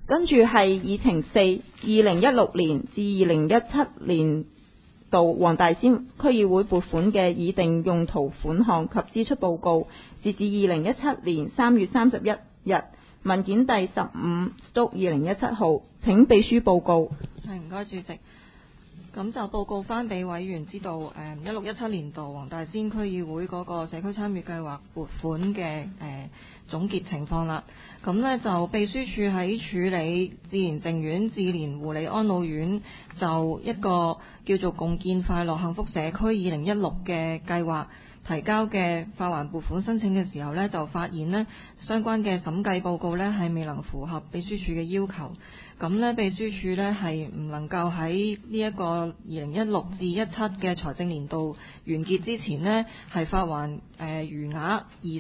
跟住係議程4 2016年至2017年度黃大仙區議會撥款嘅擬定用途款項及支出報告，截至2017年3月31日，文件第15/2017號，請秘書報告。 唔該，主席。咁就報告翻俾委員知道，16-17年度黃大仙區議會嗰個社區參與計劃撥款嘅總結情況啦。咁呢，就秘書處喺處理自然靜苑、智蓮護理安老院就一個叫做共建快樂幸福社區2016嘅計劃提交嘅發還撥款申請嘅時候呢，就發現呢相關嘅審計報告呢係未能符合秘書處嘅要求。咁呢，秘書處呢係唔能夠喺呢一個2016至17嘅財政年度完結之前呢，係發還餘額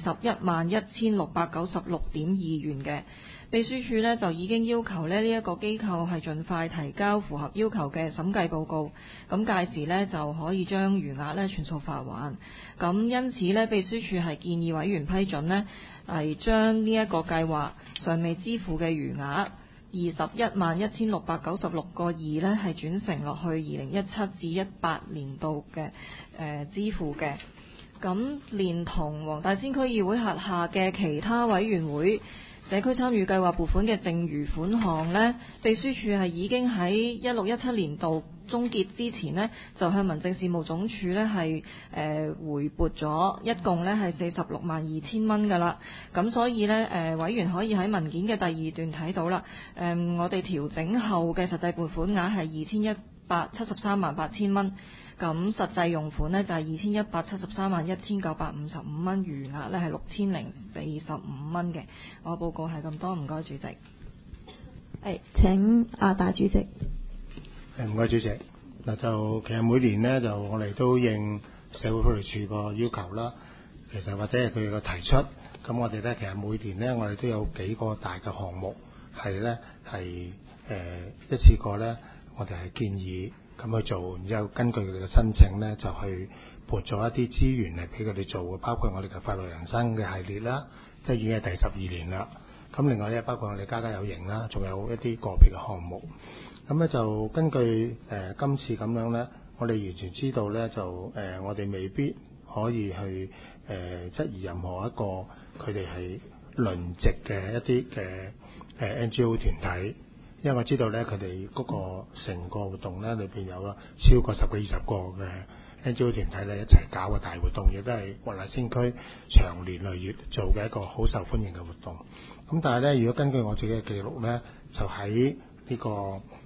211696.2元嘅。秘書處呢就已經要求呢一個機構係盡快提交符合要求嘅審計報告，咁屆時呢就可以將餘額呢全數發還。咁因此呢，秘書處係建議委員批准呢係將呢一個計劃尚未支付嘅餘額211696.2呢係轉成落去2017至18年度嘅支付嘅。咁連同黃大仙區議會轄下嘅其他委員會社區參與計劃撥款嘅剩餘款項呢，秘書處係已經喺16-17年度終結之前呢，就向民政事務總署呢係回撥咗，一共呢係462000蚊㗎啦。咁所以呢，委員可以喺文件嘅第2段睇到啦。我哋調整後嘅實際撥款額係21738000蚊。咁實際用款呢，就係21731955蚊，餘額呢係6045蚊嘅。我報告係咁多，唔該主席。 請大主席。 唔該主席。嗱就其實每年呢，就我哋都應社會福利署個要求啦，其實或者係佢個提出，咁我哋呢，其實每年呢，我哋都有幾個大嘅項目係呢，係一次過呢，我哋係建議咁去做，然之後根據佢哋嘅申請呢，就去撥咗一啲資源嚟俾佢哋做嘅，包括我哋嘅快樂人生嘅系列啦，即係已經係第12年啦。咁另外呢，包括我哋家家有型啦，仲有一啲個別嘅項目。咁呢就根據今次咁樣呢，我哋完全知道呢，就我哋未必可以去質疑任何一個佢哋係輪值嘅一啲嘅NGO 團體。因為我知道咧，佢哋嗰個成個活動咧，裏邊有超過10幾20個嘅 NGO 團體咧一齊搞嘅大活動，亦都係黃大仙區長年累月做嘅一個好受歡迎嘅活動。咁但係咧，如果根據我自己嘅記錄咧，就喺呢個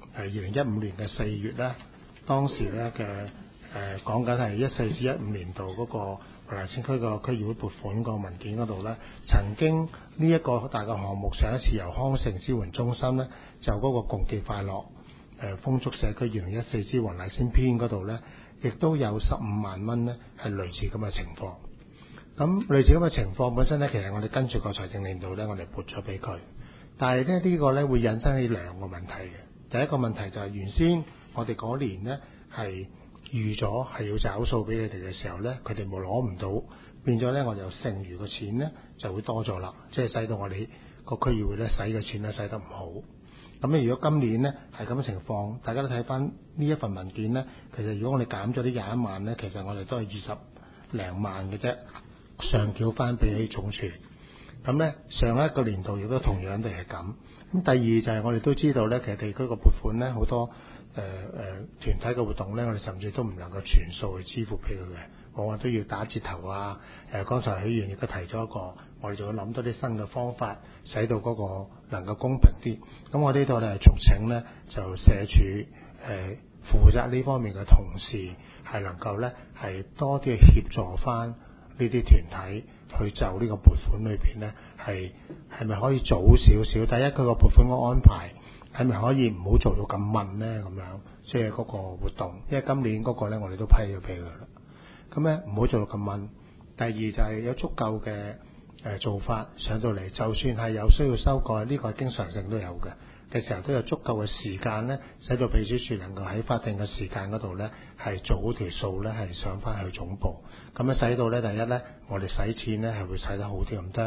2015年嘅4月咧，當時咧嘅講緊係14至15年度嗰個黃大仙區個區議會撥款個文件嗰度咧，曾經呢一個大嘅項目上一次由康城支援中心咧，就嗰個共建快樂豐足社區2014之黃大仙篇嗰度咧，亦都有15萬蚊咧，係類似咁嘅情況。咁類似咁嘅情況本身咧，其實我哋跟住個財政年度咧，我哋撥咗俾佢。但係咧呢個咧會引申起兩個問題嘅。第一個問題就係原先我哋嗰年咧係預咗係要找數俾佢哋嘅時候咧，佢哋冇攞唔到，變咗咧我哋有剩餘嘅錢咧就會多咗啦，即係使到我哋個區議會咧使嘅錢咧使得唔好。咁咧如果今年咧係咁嘅情況，大家都睇翻呢一份文件咧，其實如果我哋減咗啲21萬咧，其實我哋都係20零萬嘅啫，上繳翻俾起總署。咁咧上一個年度亦都同樣地係咁。咁第二就係我哋都知道咧，其實地區個撥款咧好多團體嘅活動咧，我哋甚至都唔能夠全數去支付俾佢嘅，往往都要打折頭啊。剛才許議員亦都提咗一個，我哋仲要諗多啲新嘅方法，使到嗰個能夠公平啲。咁我呢度咧係促請咧，就社署負責呢方面嘅同事係能夠咧係多啲協助翻呢啲團體去就呢個撥款裏邊咧係咪可以早少少？第一，佢個撥款嘅安排係咪可以唔好做到咁問咧？咁樣即係嗰個活動，因為今年嗰個咧我哋都批咗俾佢啦。咁咧唔好做到咁問。第二就係有足夠嘅做法上到嚟，就算係有需要修改，呢個係經常性都有嘅時候，都有足夠嘅時間咧，使到秘書處能夠喺法定嘅時間嗰度咧係做好條數咧，係上翻去總部。咁樣使到咧，第一咧，我哋使錢咧係會使得好啲咁得。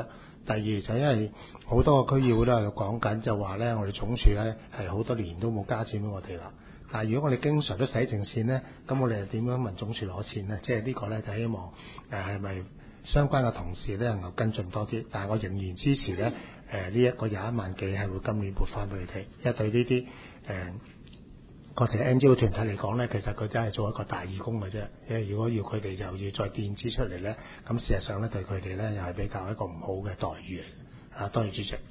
第二就因為好多個區議會都有講緊，就話咧我哋總署咧係好多年都冇加錢俾我哋啦。但係如果我哋經常都使淨錢咧，咁我哋又點樣問總署攞錢咧？即係呢個咧就希望係咪相關嘅同事咧能夠跟進多啲。但係我仍然支持咧呢一個21萬幾係會今年撥翻俾佢哋，因為對呢啲我哋 NGO 團體嚟講咧，其實佢真係做一個大義工嘅啫。因為如果要佢哋就要再墊資出嚟咧，咁事實上咧對佢哋咧又係比較一個唔好嘅待遇嚟。多謝主席。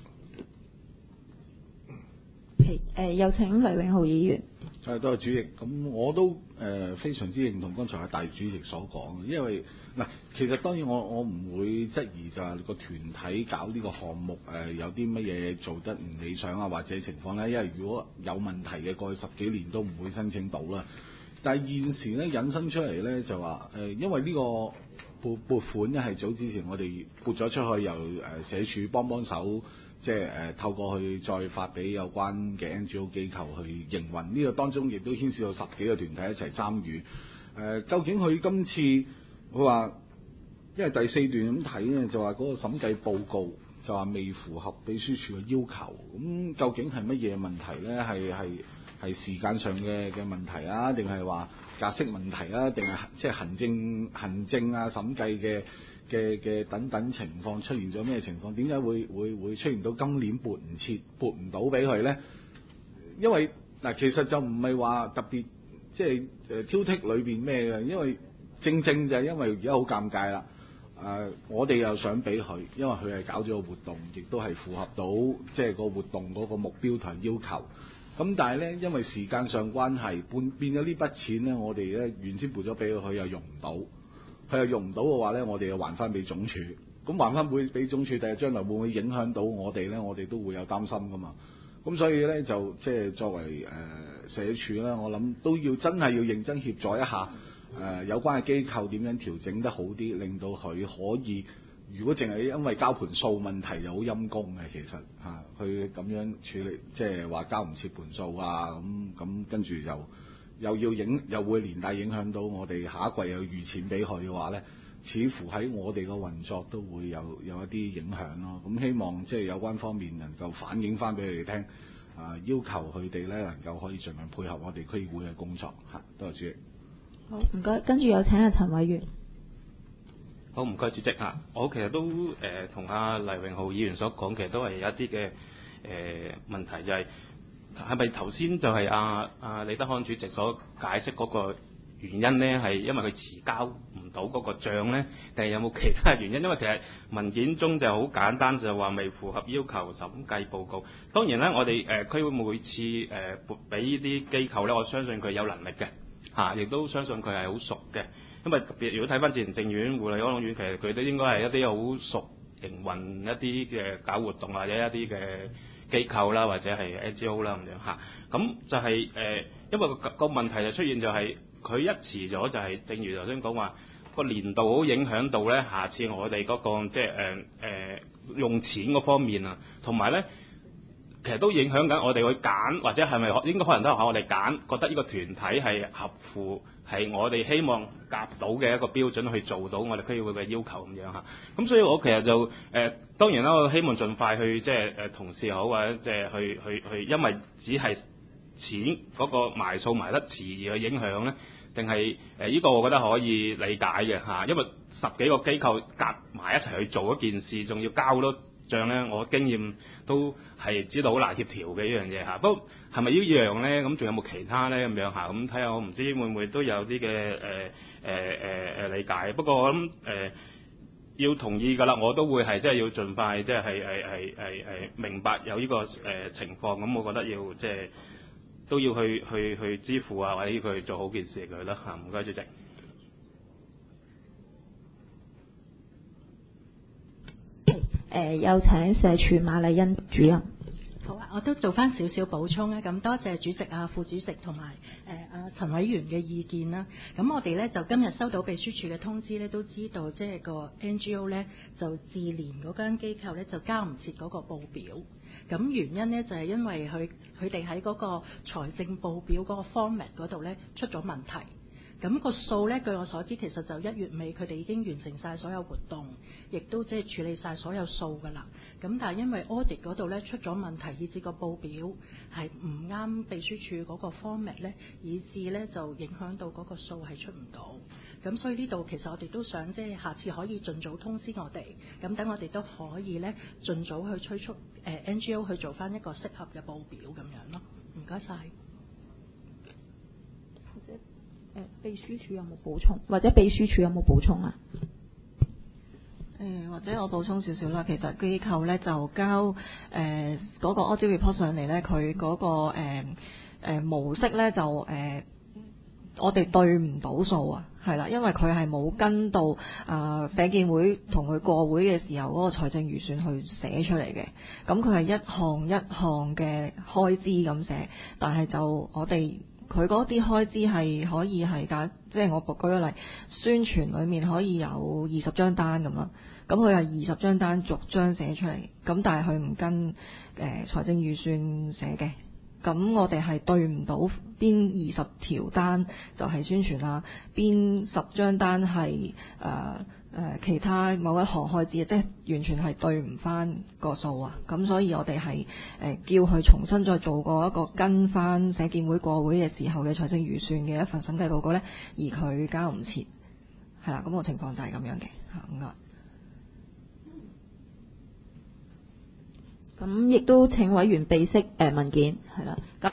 有請黎永浩議員。 多謝主席。咁我都非常之認同剛才阿大主席所講，因為嗱，其實當然我唔會質疑就係個團體搞呢個項目有啲乜嘢做得唔理想啊，或者情況咧，因為如果有問題嘅過去10幾年都唔會申請到啦。但係現時咧引申出嚟咧就話因為呢個撥款咧係早之前我哋撥咗出去，由社署幫手。即係透過去再發俾有關嘅 NGO 機構去營運，呢個當中亦都牽涉到10幾個團體一齊參與。究竟佢今次佢話，因為第4段咁睇呢，就話嗰個審計報告就話未符合秘書處嘅要求。咁究竟係乜嘢問題呢？係時間上嘅問題啊，定係話格式問題啊，定係即係行政啊審計嘅等等情況出現咗咩情況？點解會出現到今年撥唔到俾佢呢？因為嗱，其實就唔係話特別即係挑剔裏邊咩嘅，因為正就係因為而家好尷尬啦。我哋又想俾佢，因為佢係搞咗個活動，亦都係符合到即係個活動嗰個目標同要求。咁但係呢，因為時間上關係，變咗呢筆錢呢，我哋呢原先撥咗俾佢又用唔到。佢又用唔到嘅話呢，我哋又還翻俾總署。咁還翻俾總署，第日將來會唔會影響到我哋呢？我哋都會有擔心噶嘛。咁所以呢，就即係作為社署呢，我諗都要真係要認真協助一下有關嘅機構點樣調整得好啲，令到佢可以。如果淨係因為交盤數問題就好陰功嘅，其實佢咁樣處理，即係話交唔切盤數啊，咁跟住又會連帶影響到我哋下一季有預錢俾佢嘅話呢，似乎喺我哋個運作都會有一啲影響咯。咁希望即係有關方面能夠反映翻俾佢哋聽，要求佢哋呢能夠可以盡量配合我哋區議會嘅工作嚇。多謝主席。 好，唔該。跟住有請阿陳偉源。 好，唔該主席嚇。我其實都同阿黎永浩議員所講，其實都係有一啲嘅問題，就係咪頭先就係阿李德康主席所解釋嗰個原因呢？係因為佢遲交唔到嗰個帳呢？定係有冇其他原因？因為其實文件中就好簡單，就話未符合要求審計報告。當然呢，我哋區會每次撥俾呢啲機構呢，我相信佢有能力嘅嚇，亦都相信佢係好熟嘅。因為特別如果睇翻自然政院、護理安老院，其實佢都應該係一啲好熟營運一啲嘅搞活動或者一啲嘅機構啦，或者係 NGO 啦咁樣嚇。咁就係因為個問題就出現就係佢一遲咗，就係正如頭先講話個年度好影響到咧，下次我哋嗰個即係用錢嗰方面啊，同埋咧其實都影響緊我哋去揀，或者係咪應該可能都係我哋揀，覺得呢個團體係合乎係我哋希望夾到嘅一個標準去做到我哋區議會嘅要求咁樣嚇。咁所以我其實就當然啦，我希望盡快去即係同事好或者即係去，因為只係錢嗰個埋數埋得遲而去影響咧，定係呢個我覺得可以理解嘅嚇，因為10幾個機構夾埋一齊去做一件事，仲要交多帳咧，我經驗都係知道好難協調嘅呢樣嘢嚇。不過係咪呢樣咧？咁仲有冇其他咧咁樣嚇？咁睇下我唔知會唔會都有啲嘅理解。不過我諗要同意㗎啦，我都會係即係要盡快即係明白有呢個情況。咁我覺得要即係都要去支付啊，或者要佢做好件事佢啦嚇。唔該主席。 有請社署馬麗欣主任。 好啊，我都做翻少少補充啊。咁多謝主席啊、副主席同埋陳委員嘅意見啦。咁我哋咧就今日收到秘書處嘅通知咧，都知道即係個 NGO 咧就自聯嗰間機構咧就交唔切嗰個報表。咁原因咧就係因為佢哋喺嗰個財政報表嗰個 format 嗰度咧出咗問題。 咁個數呢，據我所知，其實就1月尾佢哋已經完成晒所有活動，亦都即係處理晒所有數㗎啦。咁但係因為 audit 嗰度呢出咗問題，以致個報表係唔啱秘書處嗰個 format 呢，以致呢就影響到嗰個數係出唔到。咁所以呢度其實我哋都想即係下次可以盡早通知我哋，咁等我哋都可以呢盡早去催促NGO 去做翻一個適合嘅報表咁樣咯。唔該晒。 秘書處有冇補充？或者秘書處有冇補充啊？ 或者我補充少少啦。其實機構咧就交嗰個 audit report 上嚟咧，佢嗰個模式咧就我哋對唔到數啊，係啦，因為佢係冇跟到社建會同佢過會嘅時候嗰個財政預算去寫出嚟嘅。咁佢係一項一項嘅開支咁寫，但係就我哋。佢嗰啲開支係可以係即係我舉個例，宣傳裡面可以有20張單咁啦，咁佢係20張單逐張寫出嚟，咁但係佢唔跟財政預算寫嘅，咁我哋係對唔到邊20條單就係宣傳啦，邊10張單係其他某一項開支，即係完全係對唔翻個數啊！咁所以我哋係叫佢重新再做過一個跟翻社建會過會嘅時候嘅財政預算嘅一份審計報告呢，而佢交唔切，係啦，咁個情況就係咁樣嘅嚇。 咁亦都請委員備悉文件係啦。